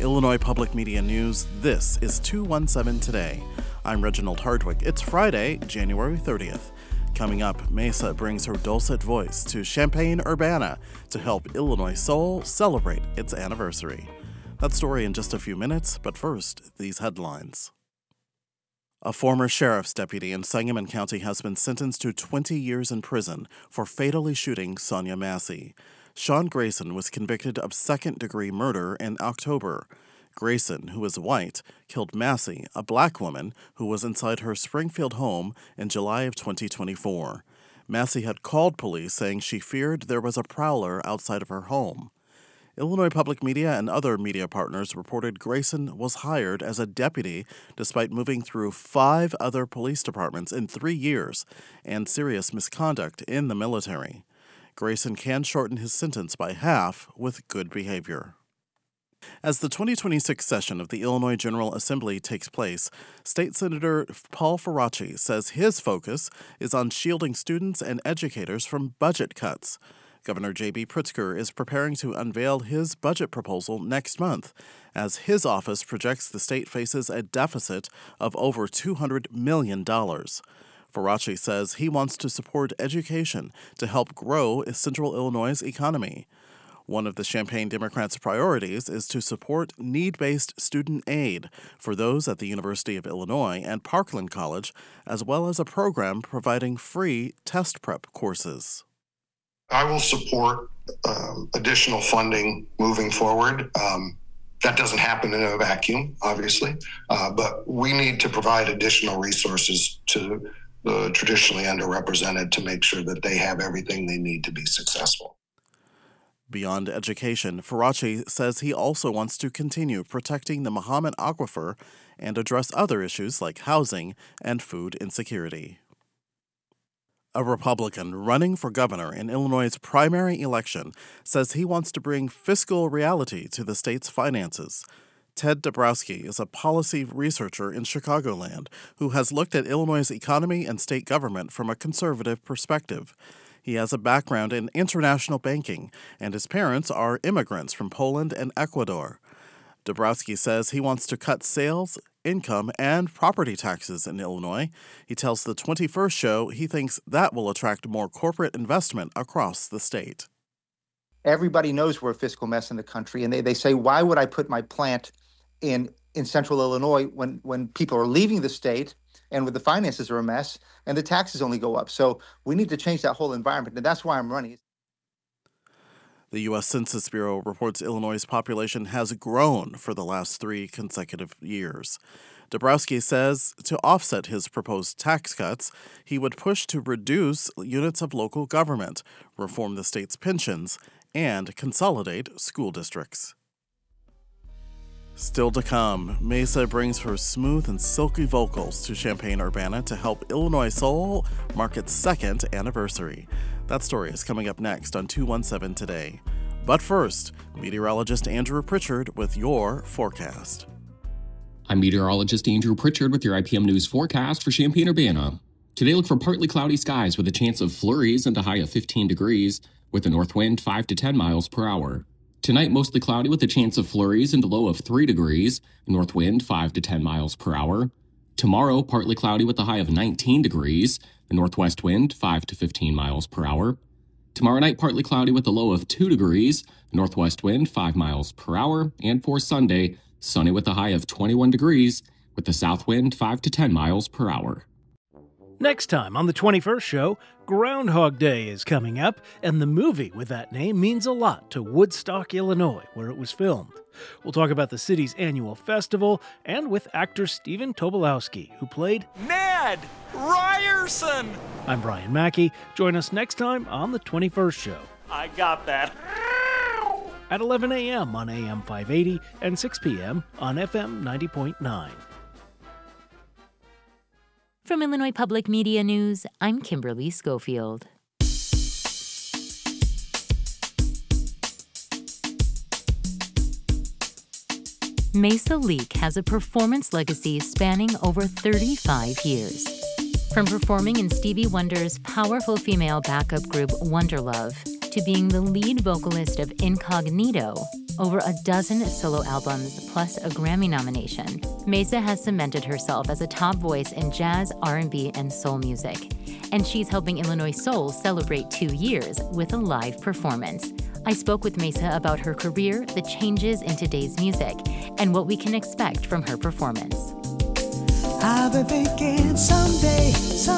Illinois Public Media News, this is 217 Today. I'm Reginald Hardwick. It's Friday, January 30th. Coming up, Mesa brings her dulcet voice to Champaign-Urbana to help Illinois Soul celebrate its anniversary. That story in just a few minutes, but first, these headlines. A former sheriff's deputy in Sangamon County has been sentenced to 20 years in prison for fatally shooting Sonia Massey. Sean Grayson was convicted of second-degree murder in October. Grayson, who is white, killed Massey, a black woman who was inside her Springfield home in July of 2024. Massey had called police saying she feared there was a prowler outside of her home. Illinois Public Media and other media partners reported Grayson was hired as a deputy despite moving through 5 other police departments in 3 years and serious misconduct in the military. Grayson can shorten his sentence by half with good behavior. As the 2026 session of the Illinois General Assembly takes place, State Senator Paul Faraci says his focus is on shielding students and educators from budget cuts. Governor J.B. Pritzker is preparing to unveil his budget proposal next month, as his office projects the state faces a deficit of over $200 million. Faraci says he wants to support education to help grow Central Illinois' economy. One of the Champaign Democrats' priorities is to support need-based student aid for those at the University of Illinois and Parkland College, as well as a program providing free test prep courses. I will support additional funding moving forward. That doesn't happen in a vacuum, obviously, but we need to provide additional resources to the traditionally underrepresented to make sure that they have everything they need to be successful. Beyond education, Faraci says he also wants to continue protecting the Mahomet Aquifer and address other issues like housing and food insecurity. A Republican running for governor in Illinois' primary election says he wants to bring fiscal reality to the state's finances. Ted Dabrowski is a policy researcher in Chicagoland who has looked at Illinois' economy and state government from a conservative perspective. He has a background in international banking, and his parents are immigrants from Poland and Ecuador. Dabrowski says he wants to cut sales, income, and property taxes in Illinois. He tells the 21st Show he thinks that will attract more corporate investment across the state. Everybody knows we're a fiscal mess in the country, and they say, why would I put my plant in central Illinois when people are leaving the state and when the finances are a mess and the taxes only go up? So we need to change that whole environment, and that's why I'm running. The U.S. Census Bureau reports Illinois' population has grown for the last 3 consecutive years. Dabrowski says to offset his proposed tax cuts, he would push to reduce units of local government, reform the state's pensions, and consolidate school districts. Still to come, Mesa brings her smooth and silky vocals to Champaign-Urbana to help Illinois Soul mark its 2nd anniversary. That story is coming up next on 217 Today. But first, meteorologist Andrew Pritchard with your forecast. I'm meteorologist Andrew Pritchard with your IPM News forecast for Champaign-Urbana. Today, look for partly cloudy skies with a chance of flurries and a high of 15 degrees, with a north wind 5 to 10 miles per hour. Tonight, mostly cloudy with a chance of flurries and a low of 3 degrees, north wind 5 to 10 miles per hour. Tomorrow, partly cloudy with a high of 19 degrees, a northwest wind 5 to 15 miles per hour. Tomorrow night, partly cloudy with a low of 2 degrees, northwest wind 5 miles per hour. And for Sunday, sunny with a high of 21 degrees, with the south wind 5 to 10 miles per hour. Next time on the 21st Show, Groundhog Day is coming up, and the movie with that name means a lot to Woodstock, Illinois, where it was filmed. We'll talk about the city's annual festival, and with actor Stephen Tobolowsky, who played Ned Ryerson. I'm Brian Mackey. Join us next time on the 21st Show. I got that. At 11 a.m. on AM 580 and 6 p.m. on FM 90.9. From Illinois Public Media News, I'm Kimberly Schofield. Mesa Leak has a performance legacy spanning over 35 years. From performing in Stevie Wonder's powerful female backup group Wonderlove to being the lead vocalist of Incognito, over a dozen solo albums, plus a Grammy nomination, Mesa has cemented herself as a top voice in jazz, R&B, and soul music. And she's helping Illinois Soul celebrate 2 years with a live performance. I spoke with Mesa about her career, the changes in today's music, and what we can expect from her performance. I've been thinking someday.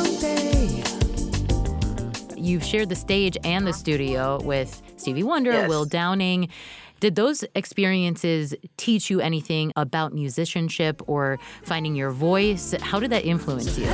You've shared the stage and the studio with Stevie Wonder, Yes. Will Downing. Did those experiences teach you anything about musicianship or finding your voice? How did that influence you?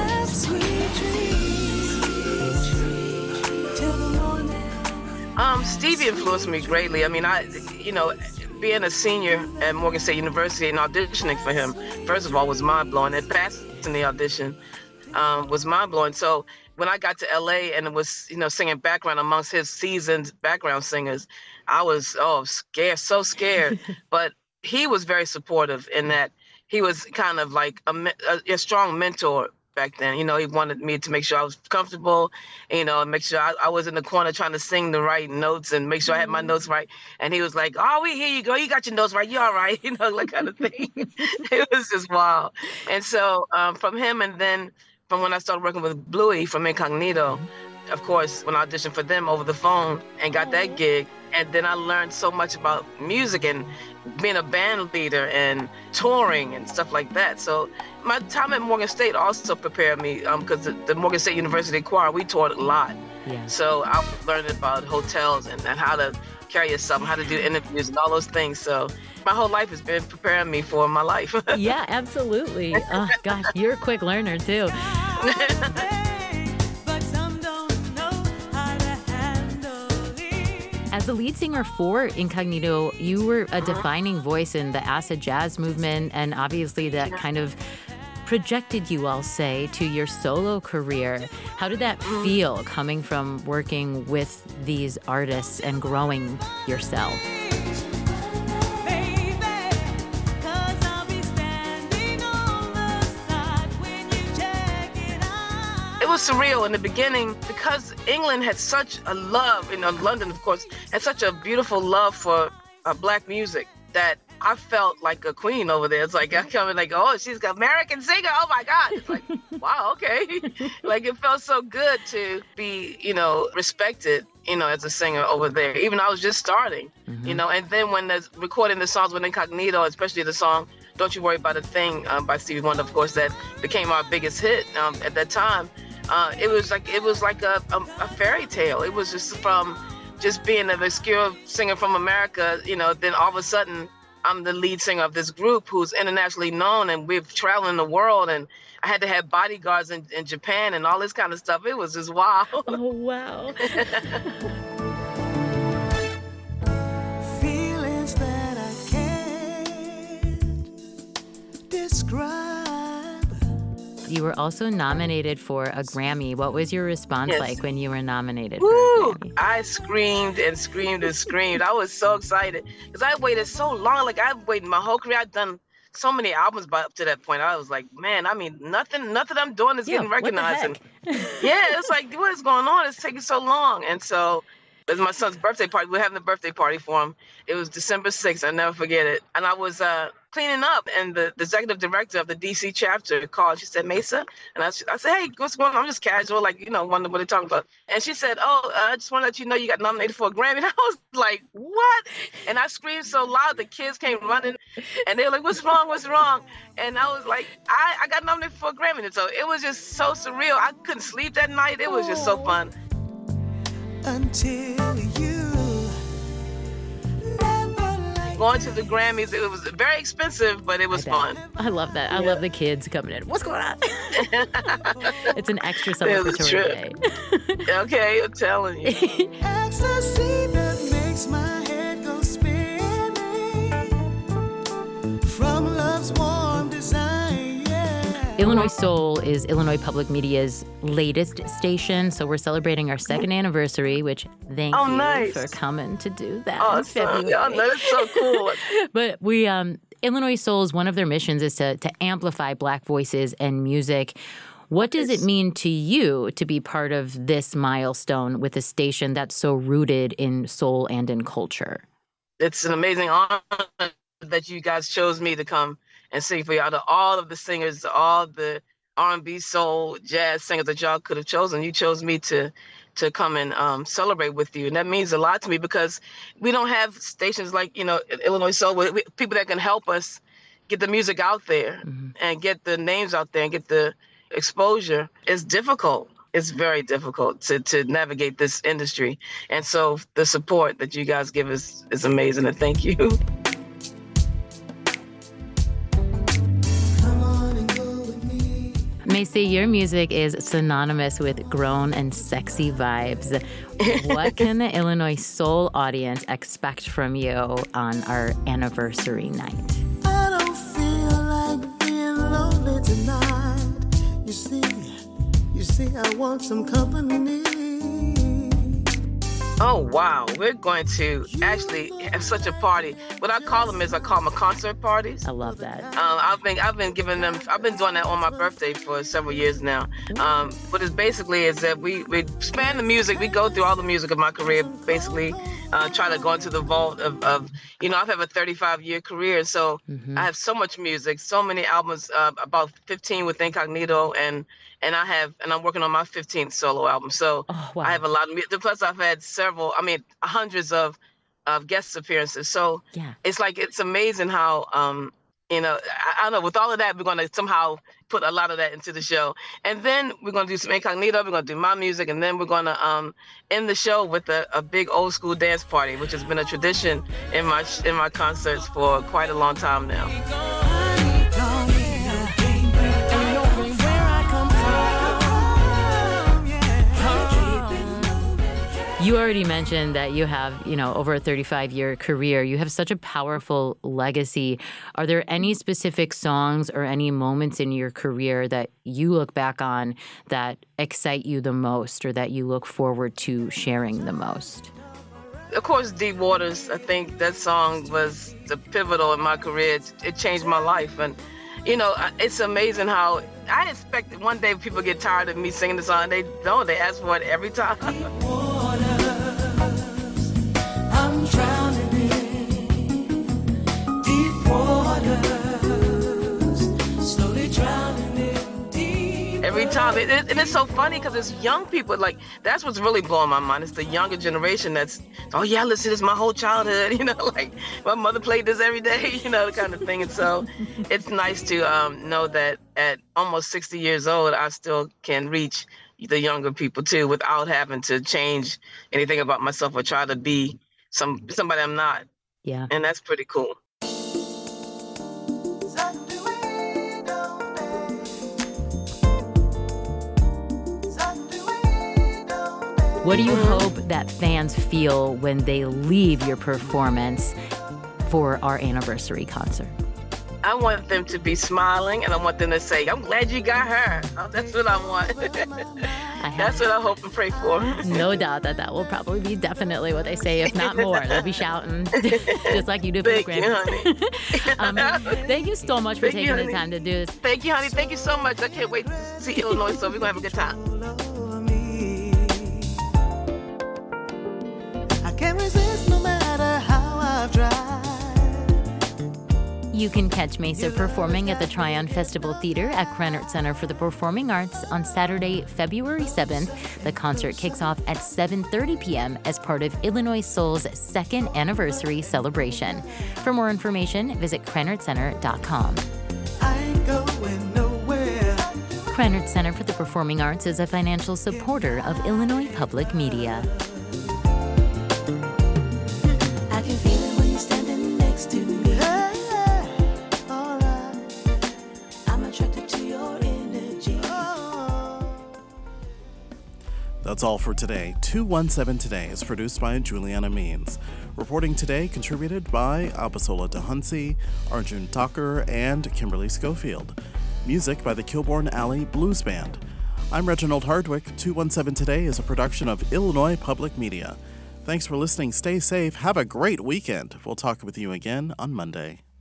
Stevie influenced me greatly. I mean, being a senior at Morgan State University and auditioning for him, first of all, was mind-blowing. And passing the audition was mind-blowing. So when I got to LA and it was, singing background amongst his seasoned background singers, I was, scared, so scared. But he was very supportive in that he was kind of like a strong mentor back then. He wanted me to make sure I was comfortable, and make sure I was in the corner trying to sing the right notes and make sure I had my notes right. And he was like, "Oh, here you go. You got your notes right. You all right?" That kind of thing. It was just wild. And so from him, and then from when I started working with Bluey from Incognito, of course, when I auditioned for them over the phone and got that gig, and then I learned so much about music and being a band leader and touring and stuff like that. So my time at Morgan State also prepared me because the Morgan State University Choir, we toured a lot. Yeah. So I learned about hotels and how to carry yourself, how to do interviews and all those things. So my whole life has been preparing me for my life. Yeah, absolutely. Oh, gosh, you're a quick learner, too. As the lead singer for Incognito, you were a defining voice in the acid jazz movement, and obviously that kind of projected you, I'll say, to your solo career. How did that feel coming from working with these artists and growing yourself? It was surreal in the beginning because England had such a love, London, of course, had such a beautiful love for Black music that I felt like a queen over there. It's like I come in like, oh, she's an American singer. Oh my God. It's like, wow, okay. Like it felt so good to be, respected, as a singer over there. Even though I was just starting, and then when recording the songs with Incognito, especially the song Don't You Worry About a Thing by Stevie Wonder, of course, that became our biggest hit at that time. It was like a fairy tale. It was just from just being an obscure singer from America, then all of a sudden I'm the lead singer of this group who's internationally known, and we're traveling the world, and I had to have bodyguards in Japan and all this kind of stuff. It was just wild. Oh, wow. Feelings that I can't describe. You were also nominated for a Grammy. What was your response Yes. like when you were nominated Woo! for a Grammy? I screamed and screamed and screamed. I was so excited because I waited so long. Like I've waited my whole career. I've done so many albums up to that point. I was like, man, I mean, nothing I'm doing is getting recognized. And yeah, it's like, what is going on? It's taking so long. And so it was my son's birthday party. We're having a birthday party for him. It was December 6th. I'll never forget it. And I was cleaning up, and the executive director of the DC chapter called. She said, Mesa. And I said, hey, what's going on? I'm just casual, wondering what they're talking about. And she said, I just want to let you know you got nominated for a Grammy. And I was like, what? And I screamed so loud, the kids came running, and they were like, what's wrong? What's wrong? And I was like, I got nominated for a Grammy. And so it was just so surreal. I couldn't sleep that night. It was just so fun. Until you Going to the Grammys, it was very expensive, but it was fun. I love that. I love the kids coming in. What's going on? It's an extra It was celebratory true. day. Okay, I'm telling you. ecstasy that makes my head go spinning from love's warm design, yeah. Illinois Soul is Illinois Public Media's latest station, so we're celebrating our second anniversary, which thank you nice. for coming to do that in Awesome. February. Yeah, that's so cool. But we, Illinois Soul's one of their missions is to amplify Black voices and music. What does it mean to you to be part of this milestone with a station that's so rooted in soul and in culture? it's an amazing honor that you guys chose me to come and sing for you. Out of all of the singers, all the R&B, soul, jazz singers that y'all could have chosen, you chose me to come and celebrate with you. And that means a lot to me because we don't have stations like, Illinois Soul, with people that can help us get the music out there and get the names out there and get the exposure. It's difficult. It's very difficult to navigate this industry. And so the support that you guys give us is amazing, and thank you. Mesa, your music is synonymous with grown and sexy vibes. What can the Illinois Soul audience expect from you on our anniversary night? I don't feel like being lonely tonight. You see, I want some company. Oh, wow. We're going to actually have such a party. What I call them concert parties. I love that. I've been doing that on my birthday for several years now. What it basically is that we span the music. We go through all the music of my career, basically try to go into the vault of I've had a 35-year career. So I have so much music, so many albums, about 15 with Incognito, and I'm working on my 15th solo album. So I have a lot of music. Plus I've had hundreds of guest appearances. So it's amazing how, I don't know, with all of that, we're going to somehow put a lot of that into the show. And then we're going to do some Incognito, we're going to do my music, and then we're going to end the show with a big old school dance party, which has been a tradition in my concerts for quite a long time now. You already mentioned that you have, over a 35-year career. You have such a powerful legacy. Are there any specific songs or any moments in your career that you look back on that excite you the most or that you look forward to sharing the most? Of course, Deep Waters. I think that song was pivotal in my career. It changed my life. And, it's amazing how I expect one day people get tired of me singing the song. They don't. They ask for it every time. I'm drowning in deep waters, slowly drowning in deep every time. And it's so funny because it's young people. Like, that's what's really blowing my mind. It's the younger generation that's, oh yeah, I listened to this my whole childhood, like my mother played this every day, the kind of thing. And so it's nice to know that at almost 60 years old, I still can reach the younger people too without having to change anything about myself or try to be somebody I'm not. Yeah. And that's pretty cool. What do you hope that fans feel when they leave your performance for our anniversary concert? I want them to be smiling, and I want them to say, I'm glad you got her. Oh, that's what I want. That's what I hope and pray for. No doubt that will probably be definitely what they say, if not more. They'll be shouting, just like you did for the Grammys. Thank you so much for taking the time to do this. Thank you, honey. Thank you so much. I can't wait to see Illinois, so we're going to have a good time. I can't resist no matter how I've tried. You can catch Mesa performing at the Tryon Festival Theater at Krannert Center for the Performing Arts on Saturday, February 7th. The concert kicks off at 7:30 p.m. as part of Illinois Soul's second anniversary celebration. For more information, visit KrannertCenter.com. I ain't going nowhere. Krannert Center for the Performing Arts is a financial supporter of Illinois Public Media. I can feel it when you're standing next to me. That's all for today. 217 Today is produced by Juliana Means. Reporting today contributed by Abasola DeHunsey, Arjun Thakur, and Kimberly Schofield. Music by the Kilbourne Alley Blues Band. I'm Reginald Hardwick. 217 Today is a production of Illinois Public Media. Thanks for listening. Stay safe. Have a great weekend. We'll talk with you again on Monday.